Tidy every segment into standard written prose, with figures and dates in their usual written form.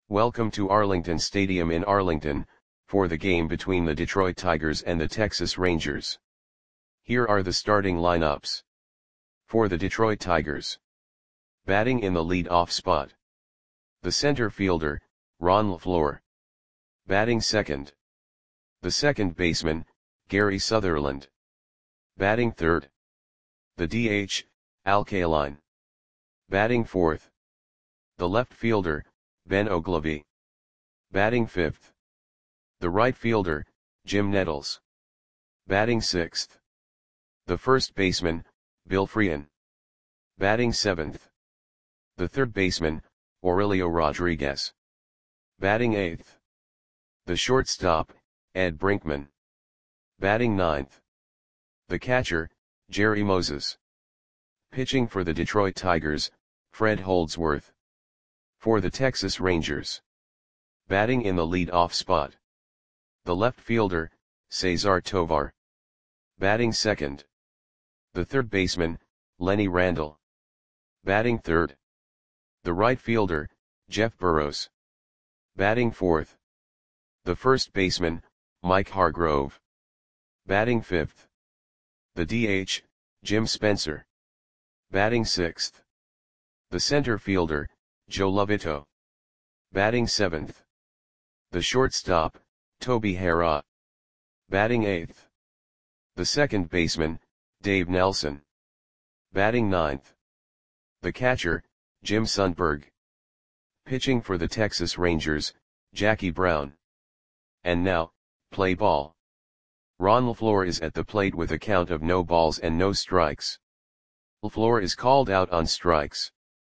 Welcome to Arlington Stadium in Arlington, for the game between the Detroit Tigers and the Texas Rangers. Here are the starting lineups. For the Detroit Tigers. Batting in the lead-off spot. The center fielder, Ron LeFlore. Batting second. The second baseman, Gary Sutherland. Batting third. The DH, Al Kaline. Batting fourth. The left fielder, Ben Oglivie. Batting fifth. The right fielder, Jim Nettles. Batting sixth. The first baseman, Bill Frein. Batting seventh. The third baseman, Aurelio Rodriguez. Batting eighth. The shortstop, Ed Brinkman. Batting ninth. The catcher, Jerry Moses. Pitching for the Detroit Tigers, Fred Holdsworth. For the Texas Rangers. Batting in the lead-off spot. The left fielder, Cesar Tovar. Batting second. The third baseman, Lenny Randle. Batting third. The right fielder, Jeff Burroughs. Batting fourth. The first baseman, Mike Hargrove. Batting fifth. The DH, Jim Spencer. Batting sixth. The center fielder, Joe Lovito. Batting seventh. The shortstop, Toby Harrah. Batting eighth. The second baseman, Dave Nelson. Batting ninth. The catcher, Jim Sundberg. Pitching for the Texas Rangers, Jackie Brown. And now, play ball. Ron LeFlore is at the plate with a count of no balls and no strikes. LeFlore is called out on strikes.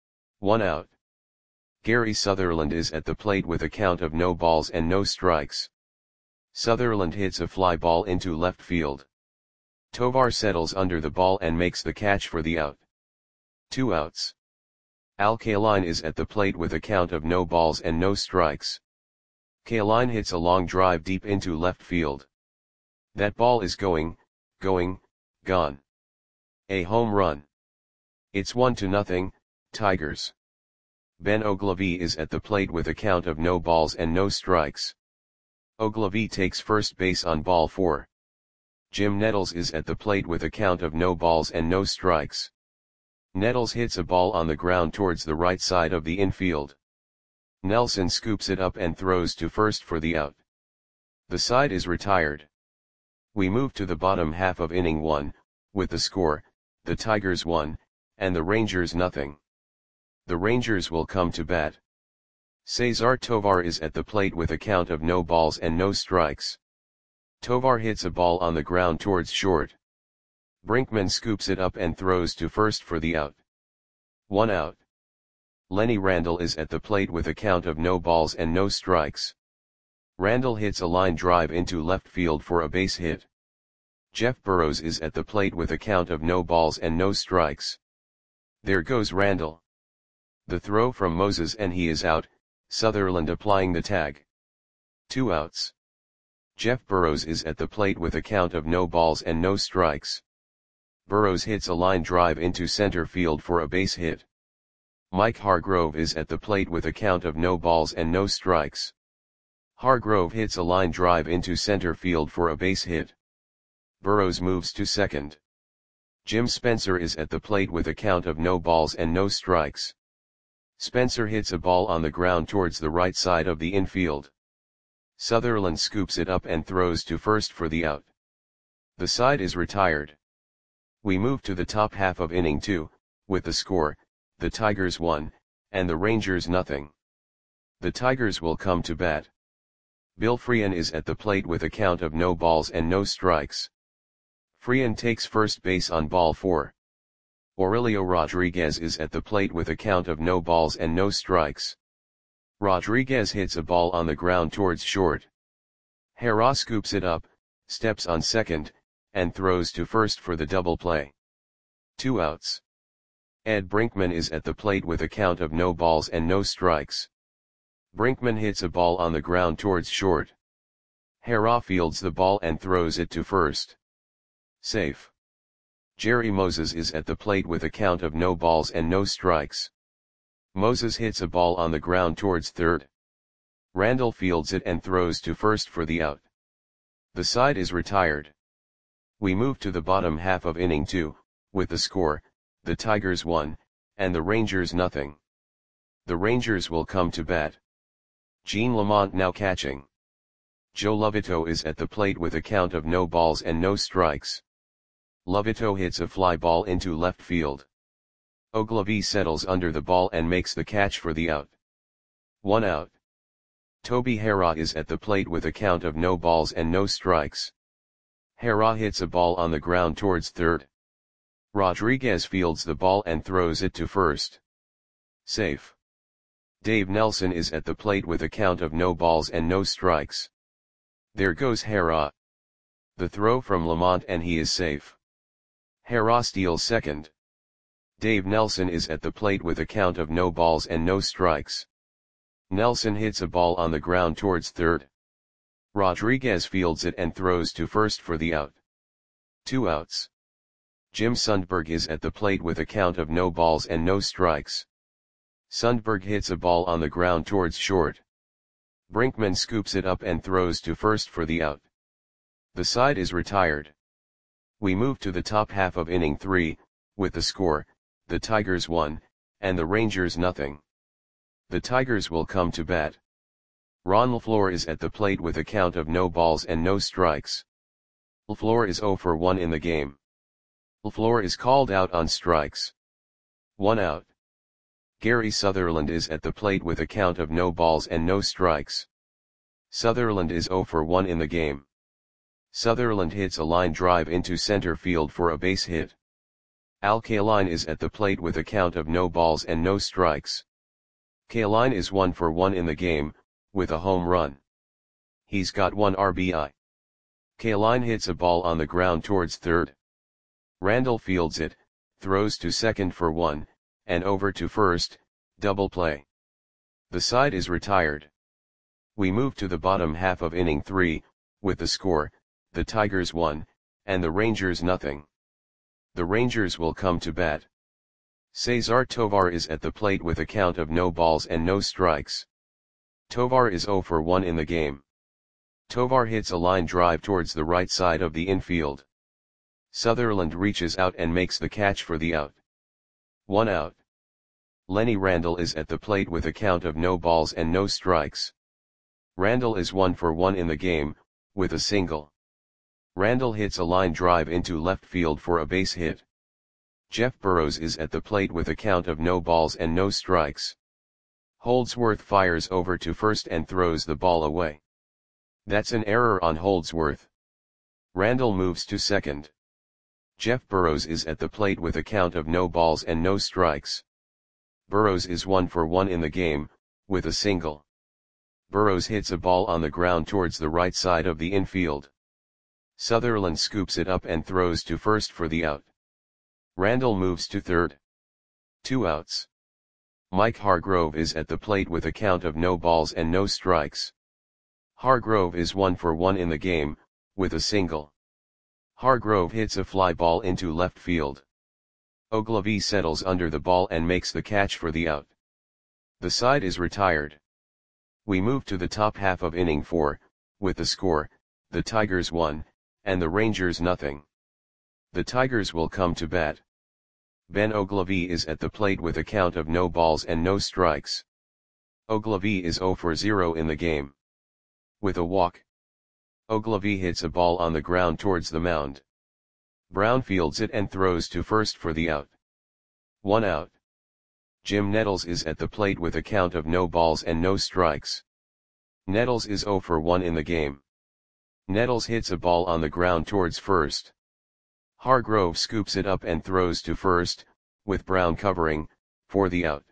1 out. Gary Sutherland is at the plate with a count of no balls and no strikes. Sutherland hits a fly ball into left field. Tovar settles under the ball and makes the catch for the out. 2 outs. Al Kaline is at the plate with a count of no balls and no strikes. Kaline hits a long drive deep into left field. That ball is gone. A home run. It's 1-0, Tigers. Ben Oglivie is at the plate with a count of no balls and no strikes. Oglivie takes first base on ball 4. Jim Nettles is at the plate with a count of no balls and no strikes. Nettles hits a ball on the ground towards the right side of the infield. Nelson scoops it up and throws to first for the out. The side is retired. We move to the bottom half of inning 1, with the score, the Tigers 1, and the Rangers 0. The Rangers will come to bat. Cesar Tovar is at the plate with a count of no balls and no strikes. Tovar hits a ball on the ground towards short. Brinkman scoops it up and throws to first for the out. 1 out. Lenny Randle is at the plate with a count of no balls and no strikes. Randle hits a line drive into left field for a base hit. Jeff Burroughs is at the plate with a count of no balls and no strikes. There goes Randle. The throw from Moses and he is out, Sutherland applying the tag. 2 outs. Jeff Burroughs is at the plate with a count of no balls and no strikes. Burroughs hits a line drive into center field for a base hit. Mike Hargrove is at the plate with a count of no balls and no strikes. Hargrove hits a line drive into center field for a base hit. Burroughs moves to second. Jim Spencer is at the plate with a count of no balls and no strikes. Spencer hits a ball on the ground towards the right side of the infield. Sutherland scoops it up and throws to first for the out. The side is retired. We move to the top half of inning 2, with the score, the Tigers 1, and the Rangers 0. The Tigers will come to bat. Bill Frein is at the plate with a count of no balls and no strikes. Frein takes first base on ball 4. Aurelio Rodriguez is at the plate with a count of no balls and no strikes. Rodriguez hits a ball on the ground towards short. Harrah scoops it up, steps on second, and throws to first for the double play. 2 outs. Ed Brinkman is at the plate with a count of no balls and no strikes. Brinkman hits a ball on the ground towards short. Harrah fields the ball and throws it to first. Safe. Jerry Moses is at the plate with a count of no balls and no strikes. Moses hits a ball on the ground towards third. Randall fields it and throws to first for the out. The side is retired. We move to the bottom half of inning 2, with the score, the Tigers 1, and the Rangers nothing. The Rangers will come to bat. Gene Lamont now catching. Joe Lovito is at the plate with a count of no balls and no strikes. Lovito hits a fly ball into left field. Ogilvy settles under the ball and makes the catch for the out. 1 out. Toby Harrah is at the plate with a count of no balls and no strikes. Harrah hits a ball on the ground towards third. Rodriguez fields the ball and throws it to first. Safe. Dave Nelson is at the plate with a count of no balls and no strikes. There goes Harrah. The throw from Lamont and he is safe. Harrah steals second. Dave Nelson is at the plate with a count of no balls and no strikes. Nelson hits a ball on the ground towards third. Rodriguez fields it and throws to first for the out. 2 outs. Jim Sundberg is at the plate with a count of no balls and no strikes. Sundberg hits a ball on the ground towards short. Brinkman scoops it up and throws to first for the out. The side is retired. We move to the top half of inning 3, with the score, the Tigers 1, and the Rangers nothing. The Tigers will come to bat. Ron LaFleur is at the plate with a count of no balls and no strikes. LaFleur is 0 for 1 in the game. LaFleur is called out on strikes. 1 out. Gary Sutherland is at the plate with a count of no balls and no strikes. Sutherland is 0 for 1 in the game. Sutherland hits a line drive into center field for a base hit. Al Kaline is at the plate with a count of no balls and no strikes. Kaline is 1 for 1 in the game, with a home run. He's got 1 RBI. Kaline hits a ball on the ground towards third. Randall fields it, throws to second for 1, and over to first, double play. The side is retired. We move to the bottom half of inning 3, with the score, the Tigers 1, and the Rangers nothing. The Rangers will come to bat. Cesar Tovar is at the plate with a count of no balls and no strikes. Tovar is 0 for 1 in the game. Tovar hits a line drive towards the right side of the infield. Sutherland reaches out and makes the catch for the out. 1 out. Lenny Randall is at the plate with a count of no balls and no strikes. Randall is 1 for 1 in the game, with a single. Randall hits a line drive into left field for a base hit. Jeff Burrows is at the plate with a count of no balls and no strikes. Holdsworth fires over to first and throws the ball away. That's an error on Holdsworth. Randall moves to second. Jeff Burrows is at the plate with a count of no balls and no strikes. Burrows is 1 for 1 in the game, with a single. Burrows hits a ball on the ground towards the right side of the infield. Sutherland scoops it up and throws to first for the out. Randall moves to third. 2 outs. Mike Hargrove is at the plate with a count of no balls and no strikes. Hargrove is 1 for 1 in the game, with a single. Hargrove hits a fly ball into left field. Ogilvy settles under the ball and makes the catch for the out. The side is retired. We move to the top half of inning 4, with the score, the Tigers 1, and the Rangers nothing. The Tigers will come to bat. Ben Ogilvy is at the plate with a count of no balls and no strikes. Ogilvy is 0 for 0 in the game. With a walk. Ogilvy hits a ball on the ground towards the mound. Brown fields it and throws to first for the out. 1 out. Jim Nettles is at the plate with a count of no balls and no strikes. Nettles is 0 for 1 in the game. Nettles hits a ball on the ground towards first. Hargrove scoops it up and throws to first, with Brown covering, for the out.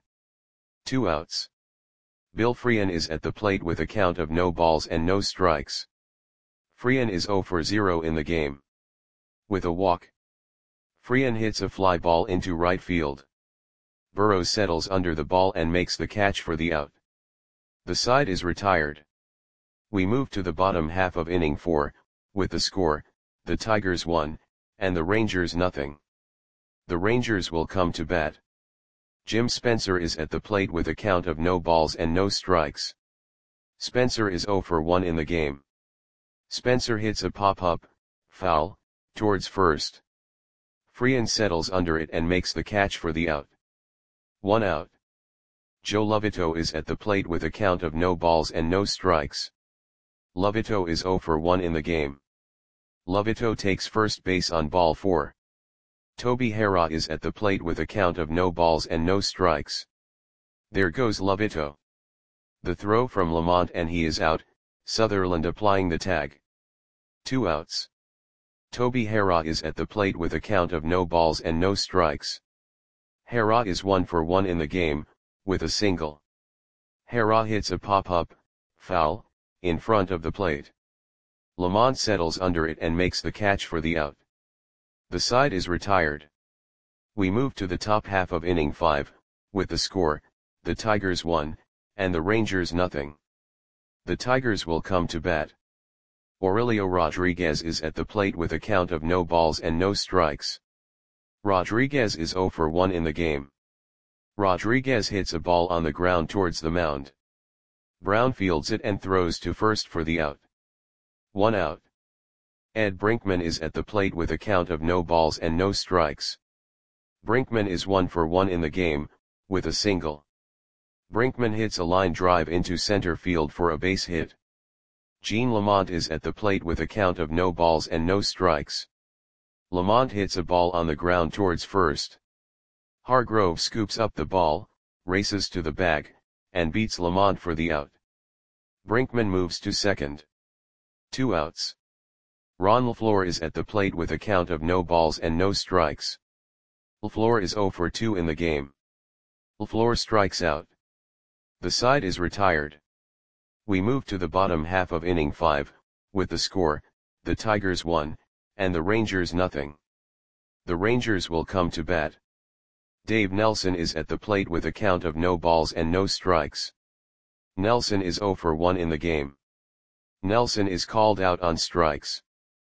2 outs. Bill Freehan is at the plate with a count of no balls and no strikes. Freehan is 0 for 0 in the game. With a walk. Freehan hits a fly ball into right field. Burrows settles under the ball and makes the catch for the out. The side is retired. We move to the bottom half of inning 4, with the score, the Tigers 1, and the Rangers nothing. The Rangers will come to bat. Jim Spencer is at the plate with a count of no balls and no strikes. Spencer is 0 for 1 in the game. Spencer hits a pop-up, foul, towards first. Frean settles under it and makes the catch for the out. 1 out. Joe Lovito is at the plate with a count of no balls and no strikes. Lovito is 0 for 1 in the game. Lovito takes first base on ball 4. Toby Harrah is at the plate with a count of no balls and no strikes. There goes Lovito. The throw from Lamont and he is out, Sutherland applying the tag. 2 outs. Toby Harrah is at the plate with a count of no balls and no strikes. Harrah is 1 for 1 in the game, with a single. Harrah hits a pop-up, foul, in front of the plate. Lamont settles under it and makes the catch for the out. The side is retired. We move to the top half of inning 5, with the score, the Tigers 1, and the Rangers nothing. The Tigers will come to bat. Aurelio Rodriguez is at the plate with a count of no balls and no strikes. Rodriguez is 0 for 1 in the game. Rodriguez hits a ball on the ground towards the mound. Brown fields it and throws to first for the out. 1 out. Ed Brinkman is at the plate with a count of no balls and no strikes. Brinkman is 1 for 1 in the game, with a single. Brinkman hits a line drive into center field for a base hit. Gene Lamont is at the plate with a count of no balls and no strikes. Lamont hits a ball on the ground towards first. Hargrove scoops up the ball, races to the bag, and beats Lamont for the out. Brinkman moves to second. 2 outs. Ron LaFleur is at the plate with a count of no balls and no strikes. LaFleur is 0 for 2 in the game. LaFleur strikes out. The side is retired. We move to the bottom half of inning 5, with the score, the Tigers 1, and the Rangers nothing. The Rangers will come to bat. Dave Nelson is at the plate with a count of no balls and no strikes. Nelson is 0 for 1 in the game. Nelson is called out on strikes.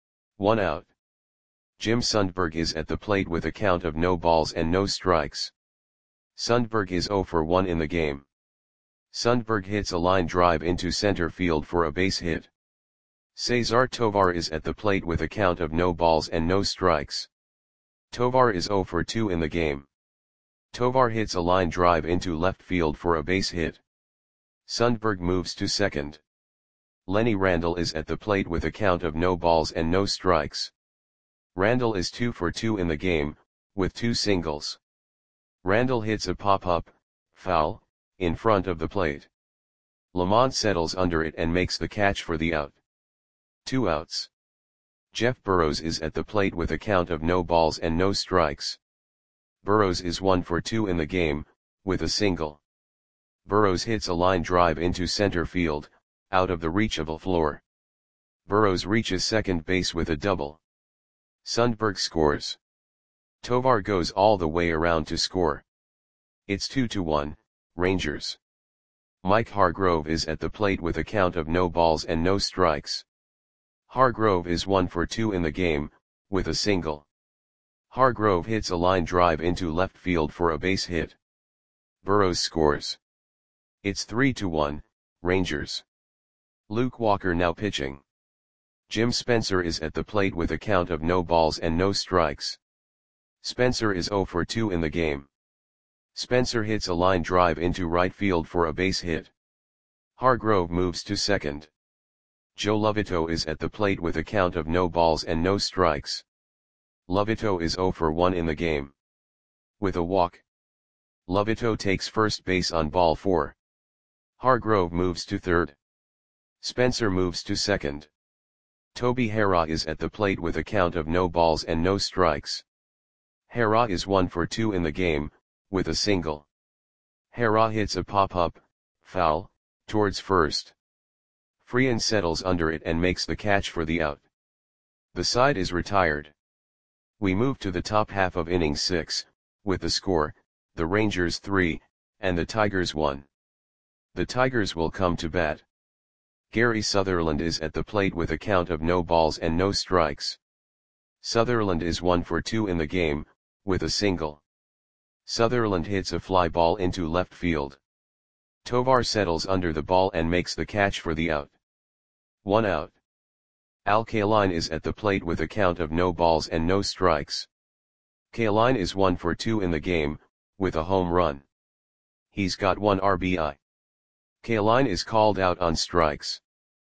1 out. Jim Sundberg is at the plate with a count of no balls and no strikes. Sundberg is 0 for 1 in the game. Sundberg hits a line drive into center field for a base hit. Cesar Tovar is at the plate with a count of no balls and no strikes. Tovar is 0 for 2 in the game. Tovar hits a line drive into left field for a base hit. Sundberg moves to second. Lenny Randle is at the plate with a count of no balls and no strikes. Randle is 2 for 2 in the game, with 2 singles. Randle hits a pop-up, foul, in front of the plate. Lamont settles under it and makes the catch for the out. 2 outs. Jeff Burrows is at the plate with a count of no balls and no strikes. Burrows is 1 for 2 in the game, with a single. Burrows hits a line drive into center field, out of the reach of LaFleur. Burrows reaches second base with a double. Sundberg scores. Tovar goes all the way around to score. It's 2-1, Rangers. Mike Hargrove is at the plate with a count of no balls and no strikes. Hargrove is 1 for 2 in the game, with a single. Hargrove hits a line drive into left field for a base hit. Burrows scores. It's 3-1, Rangers. Luke Walker now pitching. Jim Spencer is at the plate with a count of no balls and no strikes. Spencer is 0 for 2 in the game. Spencer hits a line drive into right field for a base hit. Hargrove moves to second. Joe Lovito is at the plate with a count of no balls and no strikes. Lovito is 0 for 1 in the game. With a walk. Lovito takes first base on ball 4. Hargrove moves to third. Spencer moves to second. Toby Harrah is at the plate with a count of no balls and no strikes. Harrah is 1 for 2 in the game, with a single. Harrah hits a pop-up, foul, towards first. Frean settles under it and makes the catch for the out. The side is retired. We move to the top half of inning 6, with the score, the Rangers 3, and the Tigers 1. The Tigers will come to bat. Gary Sutherland is at the plate with a count of no balls and no strikes. Sutherland is 1 for 2 in the game, with a single. Sutherland hits a fly ball into left field. Tovar settles under the ball and makes the catch for the out. 1 out. Al Kaline is at the plate with a count of no balls and no strikes. Kaline is 1 for 2 in the game, with a home run. He's got 1 RBI. Kaline is called out on strikes.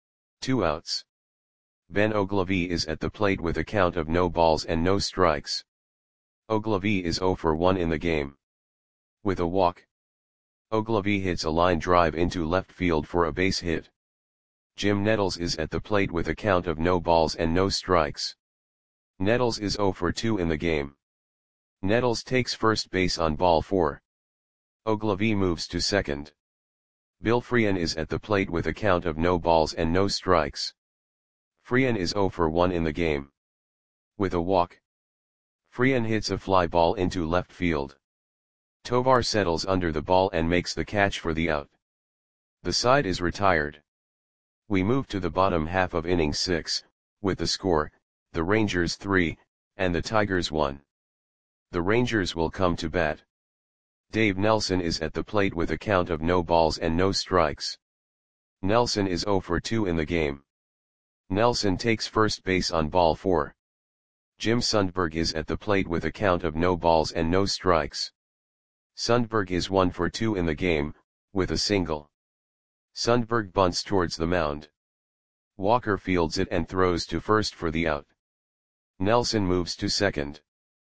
2 outs. Ben Ogilvy is at the plate with a count of no balls and no strikes. Ogilvy is 0 for 1 in the game. With a walk. Ogilvy hits a line drive into left field for a base hit. Jim Nettles is at the plate with a count of no balls and no strikes. Nettles is 0 for 2 in the game. Nettles takes first base on ball 4. Ogilvy moves to second. Bill Freehan is at the plate with a count of no balls and no strikes. Freehan is 0 for 1 in the game. With a walk. Freehan hits a fly ball into left field. Tovar settles under the ball and makes the catch for the out. The side is retired. We move to the bottom half of inning 6, with the score, the Rangers 3, and the Tigers 1. The Rangers will come to bat. Dave Nelson is at the plate with a count of no balls and no strikes. Nelson is 0 for 2 in the game. Nelson takes first base on ball 4. Jim Sundberg is at the plate with a count of no balls and no strikes. Sundberg is 1 for 2 in the game, with a single. Sundberg bunts towards the mound. Walker fields it and throws to first for the out. Nelson moves to second.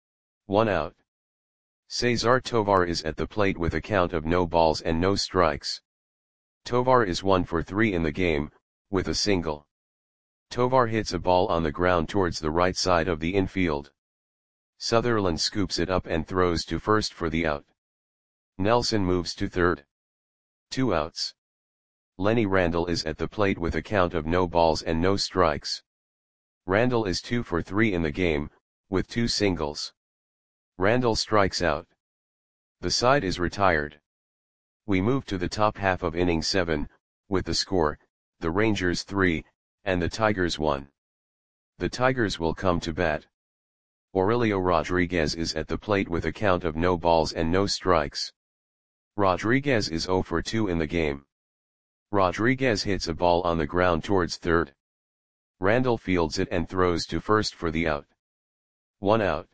1 out. Cesar Tovar is at the plate with a count of no balls and no strikes. Tovar is 1 for 3 in the game, with a single. Tovar hits a ball on the ground towards the right side of the infield. Sutherland scoops it up and throws to first for the out. Nelson moves to third. 2 outs. Lenny Randle is at the plate with a count of no balls and no strikes. Randle is 2 for 3 in the game, with 2 singles. Randle strikes out. The side is retired. We move to the top half of inning 7, with the score, the Rangers 3, and the Tigers 1. The Tigers will come to bat. Aurelio Rodriguez is at the plate with a count of no balls and no strikes. Rodriguez is 0 for 2 in the game. Rodriguez hits a ball on the ground towards third. Randle fields it and throws to first for the out. 1 out.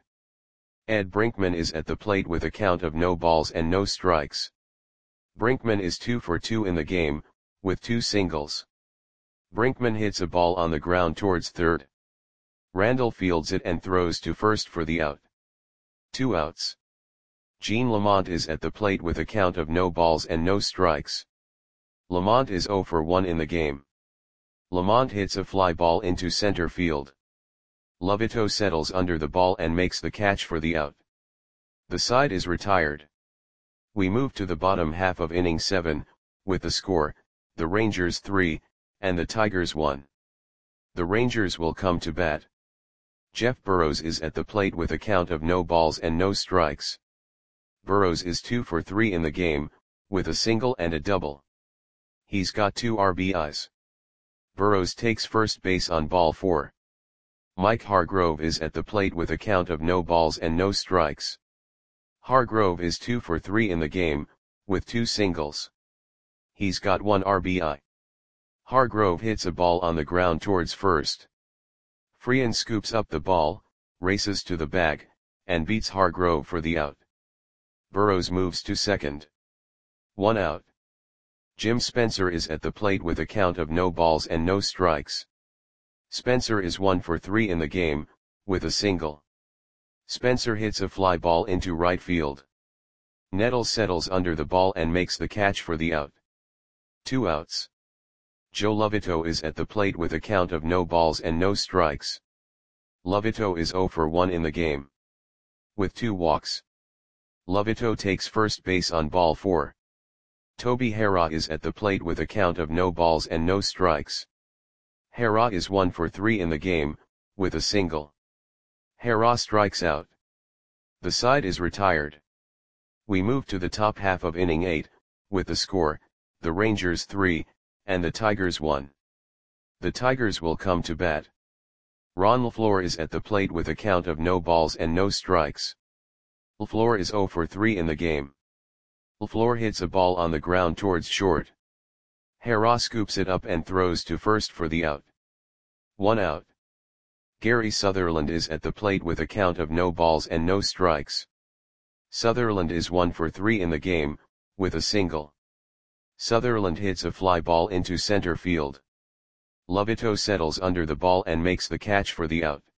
Ed Brinkman is at the plate with a count of no balls and no strikes. Brinkman is 2 for 2 in the game, with 2 singles. Brinkman hits a ball on the ground towards third. Randle fields it and throws to first for the out. 2 outs. Gene Lamont is at the plate with a count of no balls and no strikes. Lamont is 0 for 1 in the game. Lamont hits a fly ball into center field. Lovito settles under the ball and makes the catch for the out. The side is retired. We move to the bottom half of inning 7, with the score, the Rangers 3, and the Tigers 1. The Rangers will come to bat. Jeff Burrows is at the plate with a count of no balls and no strikes. Burrows is 2 for 3 in the game, with a single and a double. He's got 2 RBIs. Burrows takes first base on ball 4. Mike Hargrove is at the plate with a count of no balls and no strikes. Hargrove is 2 for 3 in the game, with 2 singles. He's got 1 RBI. Hargrove hits a ball on the ground towards first. Freehan scoops up the ball, races to the bag, and beats Hargrove for the out. Burrows moves to second. 1 out. Jim Spencer is at the plate with a count of no balls and no strikes. Spencer is 1 for 3 in the game, with a single. Spencer hits a fly ball into right field. Nettles settles under the ball and makes the catch for the out. 2 outs. Joe Lovito is at the plate with a count of no balls and no strikes. Lovito is 0 for 1 in the game. With 2 walks. Lovito takes first base on ball 4. Toby Harrah is at the plate with a count of no balls and no strikes. Harrah is 1 for 3 in the game, with a single. Harrah strikes out. The side is retired. We move to the top half of inning 8, with the score, the Rangers 3, and the Tigers 1. The Tigers will come to bat. Ron LaFleur is at the plate with a count of no balls and no strikes. LaFleur is 0 for 3 in the game. LaFleur hits a ball on the ground towards short. Hera scoops it up and throws to first for the out. 1 out. Gary Sutherland is at the plate with a count of no balls and no strikes. Sutherland is 1 for 3 in the game, with a single. Sutherland hits a fly ball into center field. Lovito settles under the ball and makes the catch for the out.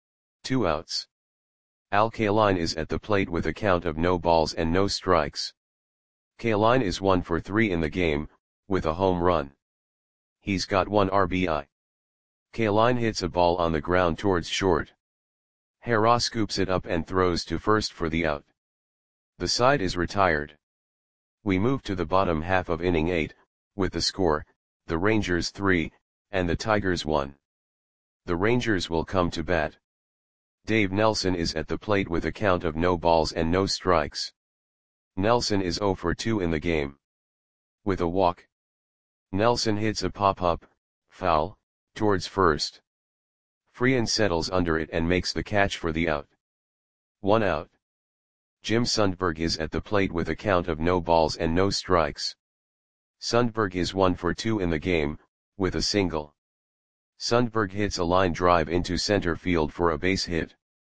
2 outs. Al Kaline is at the plate with a count of no balls and no strikes. Kaline is 1 for 3 in the game, with a home run. He's got 1 RBI. Kaline hits a ball on the ground towards short. Hera scoops it up and throws to first for the out. The side is retired. We move to the bottom half of inning 8, with the score, the Rangers 3, and the Tigers 1. The Rangers will come to bat. Dave Nelson is at the plate with a count of no balls and no strikes. Nelson is 0 for 2 in the game. With a walk. Nelson hits a pop-up, foul, towards first. Freehan settles under it and makes the catch for the out. 1 out. Jim Sundberg is at the plate with a count of no balls and no strikes. Sundberg is 1 for 2 in the game, with a single. Sundberg hits a line drive into center field for a base hit.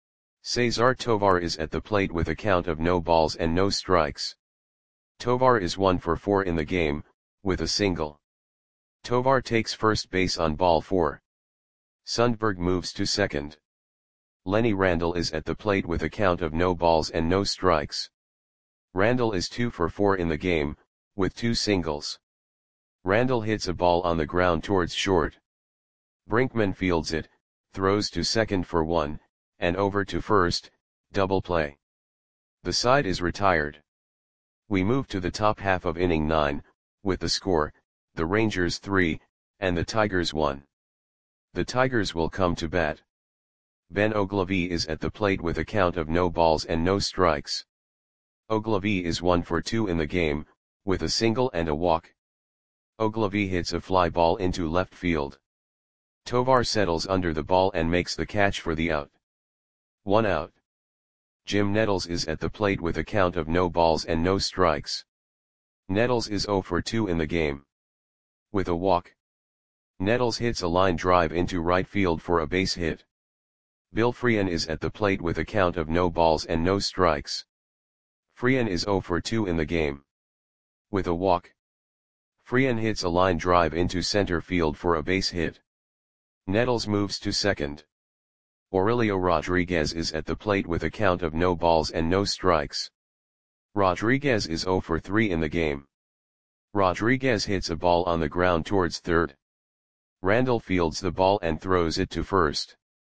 Cesar Tovar is at the plate with a count of no balls and no strikes. Tovar is 1 for 4 in the game, with a single. Tovar takes first base on ball 4. Sundberg moves to second. Lenny Randall is at the plate with a count of no balls and no strikes. Randall is 2 for 4 in the game, with 2 singles. Randall hits a ball on the ground towards short. Brinkman fields it, throws to second for 1, and over to first, double play. The side is retired. We move to the top half of inning 9, with the score, the Rangers 3, and the Tigers 1. The Tigers will come to bat. Ben Oglivie is at the plate with a count of no balls and no strikes. Oglivie is 1 for 2 in the game, with a single and a walk. Oglivie hits a fly ball into left field. Tovar settles under the ball and makes the catch for the out. 1 out. Jim Nettles is at the plate with a count of no balls and no strikes. Nettles is 0 for 2 in the game. With a walk. Nettles hits a line drive into right field for a base hit. Bill Freehan is at the plate with a count of no balls and no strikes. Freehan is 0 for 2 in the game. With a walk. Freehan hits a line drive into center field for a base hit. Nettles moves to second. Aurelio Rodriguez is at the plate with a count of no balls and no strikes. Rodriguez is 0 for 3 in the game. Rodriguez hits a ball on the ground towards third. Randall fields the ball and throws it to first.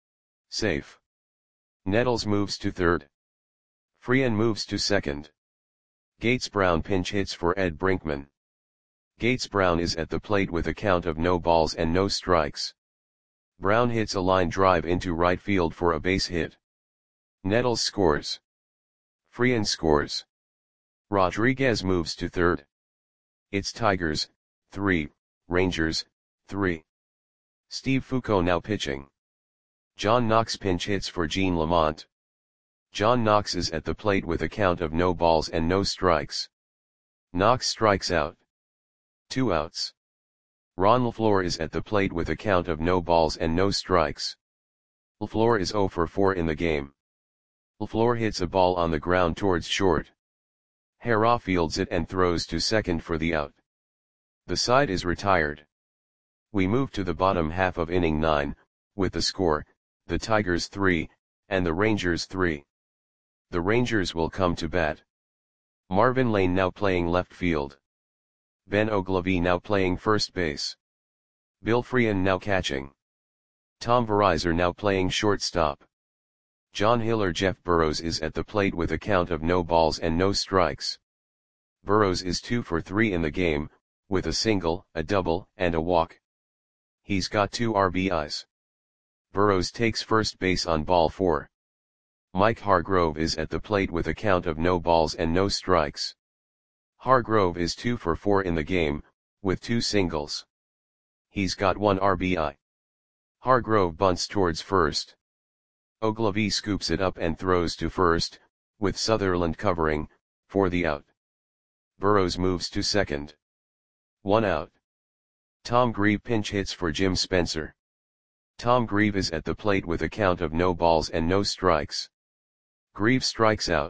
Safe. Nettles moves to third. Freehan moves to second. Gates Brown pinch hits for Ed Brinkman. Gates Brown is at the plate with a count of no balls and no strikes. Brown hits a line drive into right field for a base hit. Nettles scores. Freehan scores. Rodriguez moves to third. It's Tigers, 3, Rangers, 3. Steve Foucault now pitching. John Knox pinch hits for Gene Lamont. John Knox is at the plate with a count of no balls and no strikes. Knox strikes out. 2 outs. Ron LaFleur is at the plate with a count of no balls and no strikes. LaFleur is 0 for 4 in the game. LaFleur hits a ball on the ground towards short. Hera fields it and throws to second for the out. The side is retired. We move to the bottom half of inning 9, with the score, the Tigers 3, and the Rangers 3. The Rangers will come to bat. Marvin Lane now playing left field. Ben Oglivie now playing first base. Bill Freehan now catching. Tom Verizor now playing shortstop. John Hiller. Jeff Burrows is at the plate with a count of no balls and no strikes. Burrows is 2 for 3 in the game, with a single, a double, and a walk. He's got 2 RBIs. Burrows takes first base on ball 4. Mike Hargrove is at the plate with a count of no balls and no strikes. Hargrove is 2 for 4 in the game, with 2 singles. He's got 1 RBI. Hargrove bunts towards first. Oglivie scoops it up and throws to first, with Sutherland covering, for the out. Burrows moves to second. 1 out. Tom Grieve pinch hits for Jim Spencer. Tom Grieve is at the plate with a count of no balls and no strikes. Grieve strikes out.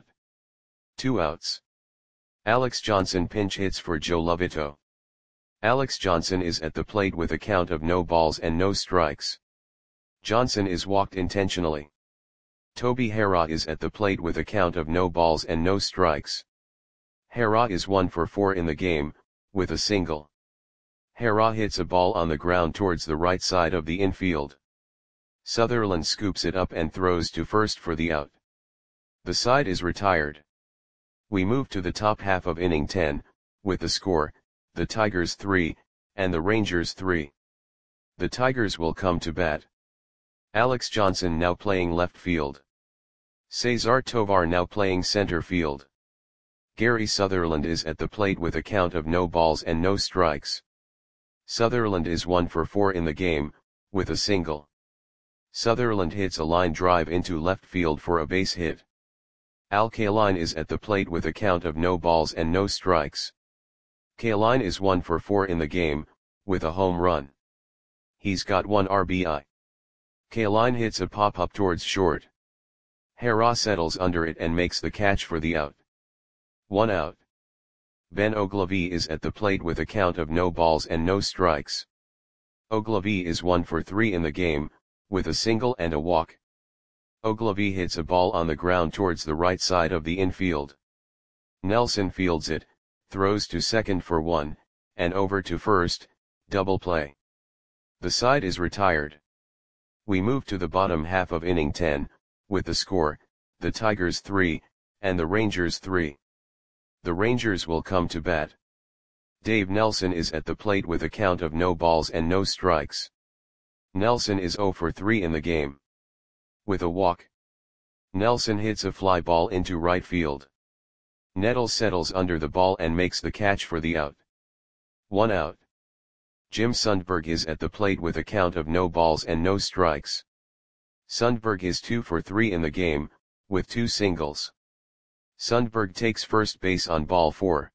2 outs. Alex Johnson pinch hits for Joe Lovito. Alex Johnson is at the plate with a count of no balls and no strikes. Johnson is walked intentionally. Toby Harrah is at the plate with a count of no balls and no strikes. Harrah is 1 for 4 in the game, with a single. Harrah hits a ball on the ground towards the right side of the infield. Sutherland scoops it up and throws to first for the out. The side is retired. We move to the top half of inning 10, with the score, the Tigers 3, and the Rangers 3. The Tigers will come to bat. Alex Johnson now playing left field. Cesar Tovar now playing center field. Gary Sutherland is at the plate with a count of no balls and no strikes. Sutherland is 1 for 4 in the game, with a single. Sutherland hits a line drive into left field for a base hit. Al Kaline is at the plate with a count of no balls and no strikes. Kaline is 1 for 4 in the game, with a home run. He's got 1 RBI. Kaline hits a pop-up towards short. Harrah settles under it and makes the catch for the out. 1 out. Ben Oglivie is at the plate with a count of no balls and no strikes. Oglivie is 1 for 3 in the game, with a single and a walk. Oglivie hits a ball on the ground towards the right side of the infield. Nelson fields it, throws to second for 1, and over to first, double play. The side is retired. We move to the bottom half of inning 10, with the score, the Tigers 3, and the Rangers 3. The Rangers will come to bat. Dave Nelson is at the plate with a count of no balls and no strikes. Nelson is 0 for 3 in the game. With a walk. Nelson hits a fly ball into right field. Nettles settles under the ball and makes the catch for the out. 1 out. Jim Sundberg is at the plate with a count of no balls and no strikes. Sundberg is 2 for 3 in the game, with 2 singles. Sundberg takes first base on ball 4.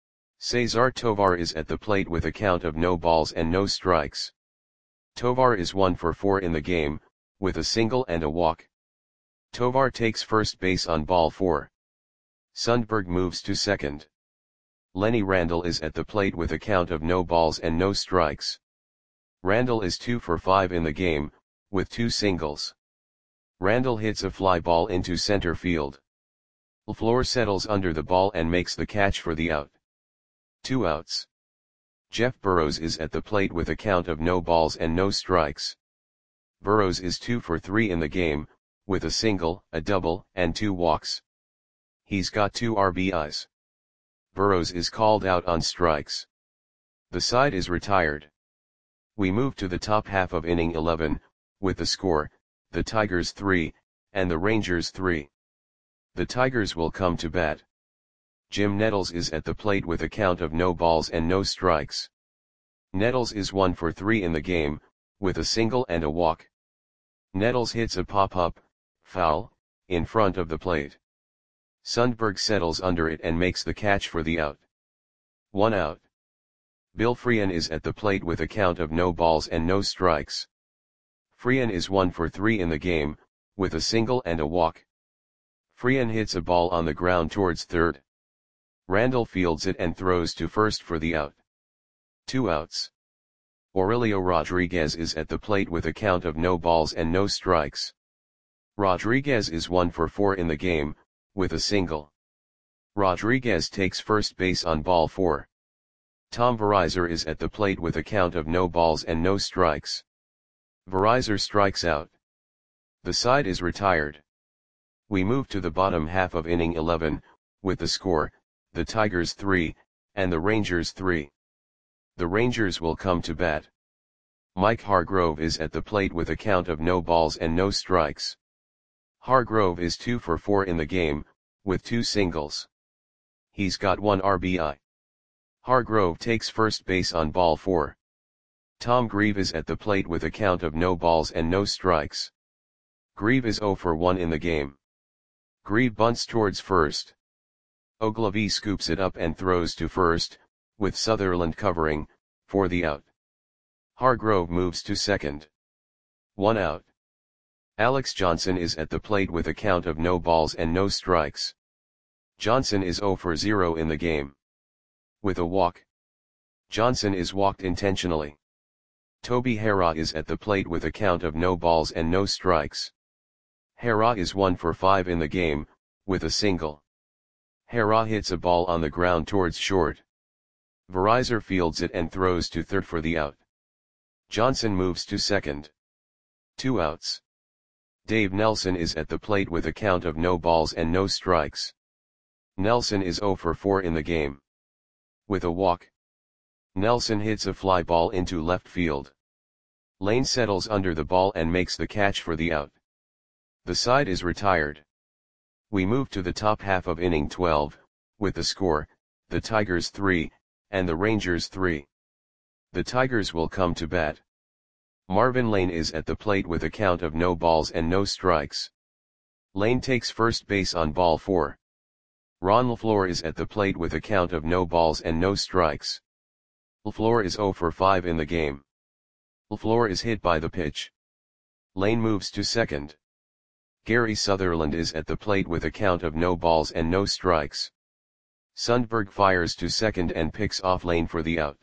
Cesar Tovar is at the plate with a count of no balls and no strikes. Tovar is 1 for 4 in the game, with a single and a walk. Tovar takes first base on ball 4. Sundberg moves to second. Lenny Randle is at the plate with a count of no balls and no strikes. Randle is 2 for 5 in the game, with 2 singles. Randle hits a fly ball into center field. LaFleur settles under the ball and makes the catch for the out. 2 outs. Jeff Burrows is at the plate with a count of no balls and no strikes. Burrows is 2 for 3 in the game, with a single, a double, and 2 walks. He's got 2 RBIs. Burrows is called out on strikes. The side is retired. We move to the top half of inning 11, with the score, the Tigers 3, and the Rangers 3. The Tigers will come to bat. Jim Nettles is at the plate with a count of no balls and no strikes. Nettles is 1 for 3 in the game, with a single and a walk. Nettles hits a pop-up, foul, in front of the plate. Sundberg settles under it and makes the catch for the out. 1 out. Bill Freehan is at the plate with a count of no balls and no strikes. Freehan is 1 for 3 in the game, with a single and a walk. Freehan hits a ball on the ground towards third. Randle fields it and throws to first for the out. 2 outs. Aurelio Rodriguez is at the plate with a count of no balls and no strikes. Rodriguez is 1 for 4 in the game, with a single. Rodriguez takes first base on ball 4. Tom Verizar is at the plate with a count of no balls and no strikes. Verizar strikes out. The side is retired. We move to the bottom half of inning 11, with the score, the Tigers 3, and the Rangers 3. The Rangers will come to bat. Mike Hargrove is at the plate with a count of no balls and no strikes. Hargrove is 2 for 4 in the game, with 2 singles. He's got 1 RBI. Hargrove takes first base on ball 4. Tom Grieve is at the plate with a count of no balls and no strikes. Grieve is 0 for 1 in the game. Grieve bunts towards first. Ogilvy scoops it up and throws to first, with Sutherland covering, for the out. Hargrove moves to second. 1 out. Alex Johnson is at the plate with a count of no balls and no strikes. Johnson is 0 for 0 in the game. With a walk. Johnson is walked intentionally. Toby Harrah is at the plate with a count of no balls and no strikes. Harrah is 1 for 5 in the game, with a single. Harrah hits a ball on the ground towards short. Verizor fields it and throws to third for the out. Johnson moves to second. 2 outs. Dave Nelson is at the plate with a count of no balls and no strikes. Nelson is 0 for 4 in the game. With a walk. Nelson hits a fly ball into left field. Lane settles under the ball and makes the catch for the out. The side is retired. We move to the top half of inning 12, with the score, the Tigers 3, and the Rangers 3. The Tigers will come to bat. Marvin Lane is at the plate with a count of no balls and no strikes. Lane takes first base on ball 4. Ron LaFleur is at the plate with a count of no balls and no strikes. LaFleur is 0 for 5 in the game. LaFleur is hit by the pitch. Lane moves to second. Gary Sutherland is at the plate with a count of no balls and no strikes. Sundberg fires to second and picks off Lane for the out.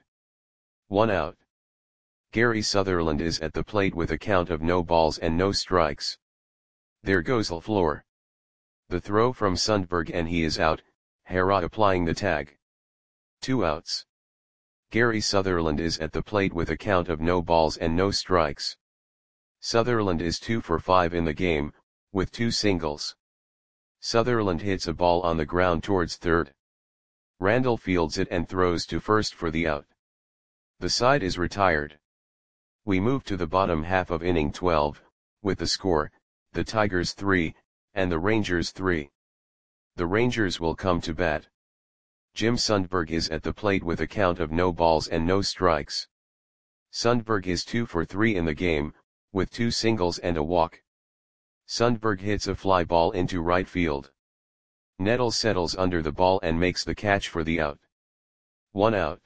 1 out. Gary Sutherland is at the plate with a count of no balls and no strikes. There goes LaFleur. The throw from Sundberg and he is out, Harrah applying the tag. 2 outs. Gary Sutherland is at the plate with a count of no balls and no strikes. Sutherland is 2 for 5 in the game, with 2 singles. Sutherland hits a ball on the ground towards third. Randall fields it and throws to first for the out. The side is retired. We move to the bottom half of inning 12, with the score, the Tigers 3, and the Rangers 3. The Rangers will come to bat. Jim Sundberg is at the plate with a count of no balls and no strikes. Sundberg is 2 for 3 in the game, with 2 singles and a walk. Sundberg hits a fly ball into right field. Nettles settles under the ball and makes the catch for the out. 1 out.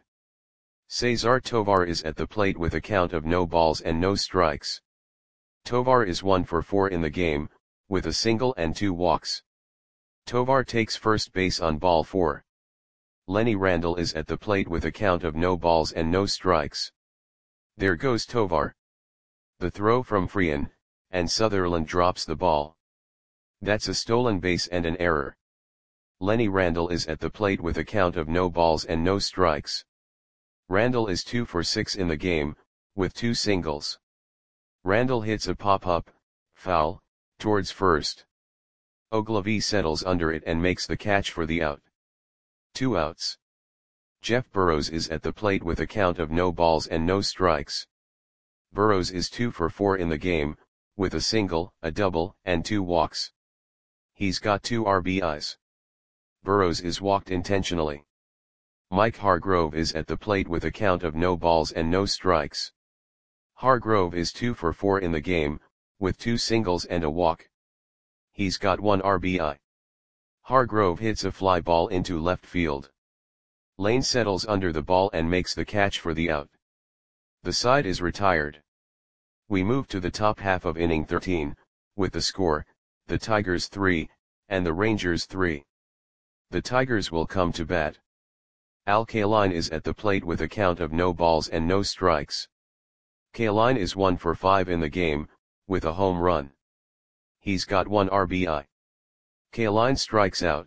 Cesar Tovar is at the plate with a count of no balls and no strikes. Tovar is 1 for 4 in the game, with a single and 2 walks. Tovar takes first base on ball 4. Lenny Randall is at the plate with a count of no balls and no strikes. There goes Tovar. The throw from Freehan, and Sutherland drops the ball. That's a stolen base and an error. Lenny Randall is at the plate with a count of no balls and no strikes. Randall is 2 for 6 in the game, with 2 singles. Randall hits a pop-up, foul, towards first. Ogilvy settles under it and makes the catch for the out. 2 outs. Jeff Burrows is at the plate with a count of no balls and no strikes. Burrows is 2 for 4 in the game, with a single, a double, and 2 walks. He's got 2 RBIs. Burrows is walked intentionally. Mike Hargrove is at the plate with a count of no balls and no strikes. Hargrove is 2 for 4 in the game, with 2 singles and a walk. He's got 1 RBI. Hargrove hits a fly ball into left field. Lane settles under the ball and makes the catch for the out. The side is retired. We move to the top half of inning 13, with the score, the Tigers 3, and the Rangers 3. The Tigers will come to bat. Al Kaline is at the plate with a count of no balls and no strikes. Kaline is 1 for 5 in the game, with a home run. He's got 1 RBI. Kaline strikes out.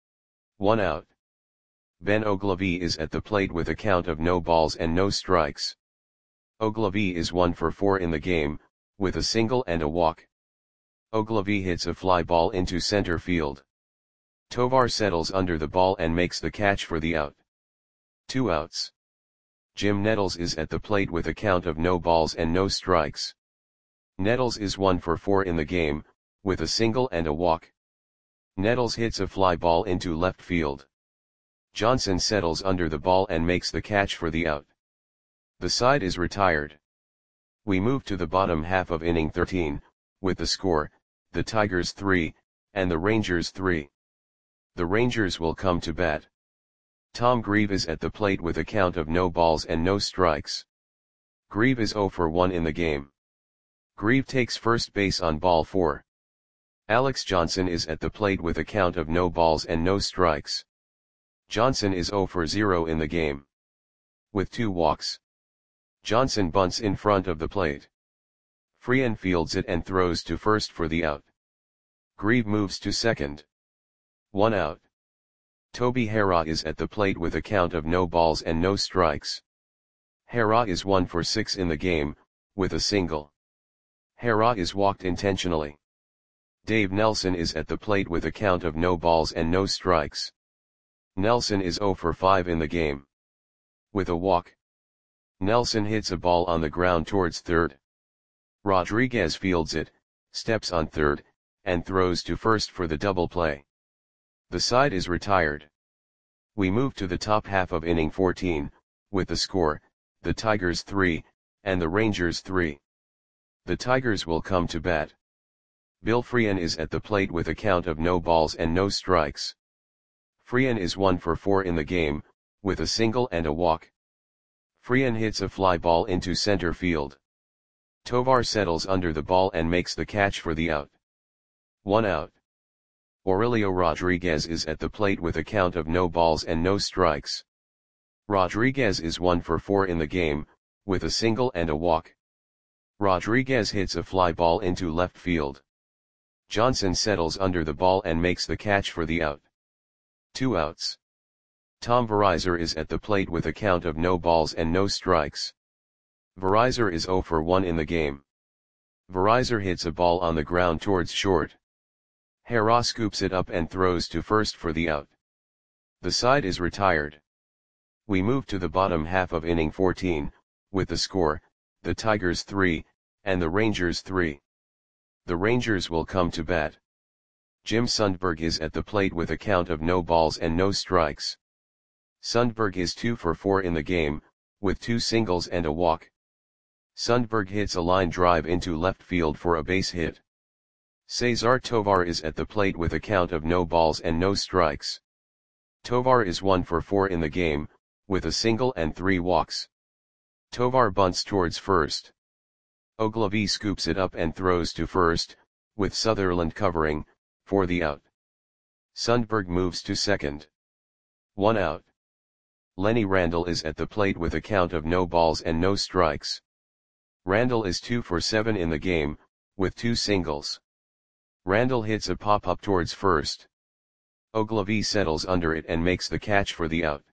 1 out. Ben Ogilvy is at the plate with a count of no balls and no strikes. Ogilvy is 1 for 4 in the game, with a single and a walk. Ogilvy hits a fly ball into center field. Tovar settles under the ball and makes the catch for the out. 2 outs. Jim Nettles is at the plate with a count of no balls and no strikes. Nettles is 1 for 4 in the game, with a single and a walk. Nettles hits a fly ball into left field. Johnson settles under the ball and makes the catch for the out. The side is retired. We move to the bottom half of inning 13, with the score, the Tigers 3, and the Rangers 3. The Rangers will come to bat. Tom Grieve is at the plate with a count of no balls and no strikes. Grieve is 0 for 1 in the game. Grieve takes first base on ball 4. Alex Johnson is at the plate with a count of no balls and no strikes. Johnson is 0 for 0 in the game. With 2 walks. Johnson bunts in front of the plate. Freehan fields it and throws to first for the out. Grieve moves to second. 1 out. Toby Harrah is at the plate with a count of no balls and no strikes. Harrah is 1 for 6 in the game, with a single. Harrah is walked intentionally. Dave Nelson is at the plate with a count of no balls and no strikes. Nelson is 0 for 5 in the game. With a walk. Nelson hits a ball on the ground towards third. Rodriguez fields it, steps on third, and throws to first for the double play. The side is retired. We move to the top half of inning 14, with the score, the Tigers 3, and the Rangers 3. The Tigers will come to bat. Bill Freehan is at the plate with a count of no balls and no strikes. Freehan is 1 for 4 in the game, with a single and a walk. Freehan hits a fly ball into center field. Tovar settles under the ball and makes the catch for the out. 1 out. Aurelio Rodriguez is at the plate with a count of no balls and no strikes. Rodriguez is 1 for 4 in the game, with a single and a walk. Rodriguez hits a fly ball into left field. Johnson settles under the ball and makes the catch for the out. 2 outs. Tom Verizar is at the plate with a count of no balls and no strikes. Verizar is 0 for 1 in the game. Verizar hits a ball on the ground towards short. Harrah scoops it up and throws to first for the out. The side is retired. We move to the bottom half of inning 14, with the score, the Tigers 3, and the Rangers 3. The Rangers will come to bat. Jim Sundberg is at the plate with a count of no balls and no strikes. Sundberg is 2 for 4 in the game, with 2 singles and a walk. Sundberg hits a line drive into left field for a base hit. Cesar Tovar is at the plate with a count of no balls and no strikes. Tovar is 1 for 4 in the game, with a single and 3 walks. Tovar bunts towards first. Ogilvie scoops it up and throws to first, with Sutherland covering, for the out. Sundberg moves to second. 1 out. Lenny Randle is at the plate with a count of no balls and no strikes. Randle is 2 for 7 in the game, with 2 singles. Randle hits a pop-up towards first. Ogilvie settles under it and makes the catch for the out.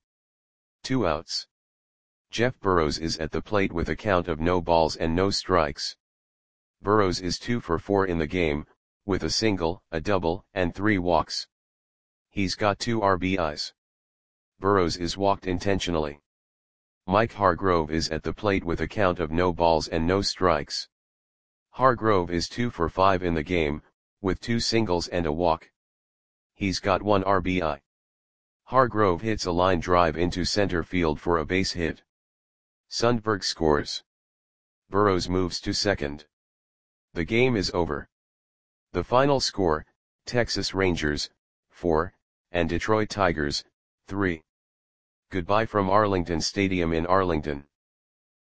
2 outs. Jeff Burrows is at the plate with a count of no balls and no strikes. Burrows is 2 for 4 in the game, with a single, a double, and 3 walks. He's got 2 RBIs. Burrows is walked intentionally. Mike Hargrove is at the plate with a count of no balls and no strikes. Hargrove is 2 for 5 in the game, with 2 singles and a walk. He's got 1 RBI. Hargrove hits a line drive into center field for a base hit. Sundberg scores. Burrows moves to second. The game is over. The final score, Texas Rangers, 4, and Detroit Tigers, 3. Goodbye from Arlington Stadium in Arlington.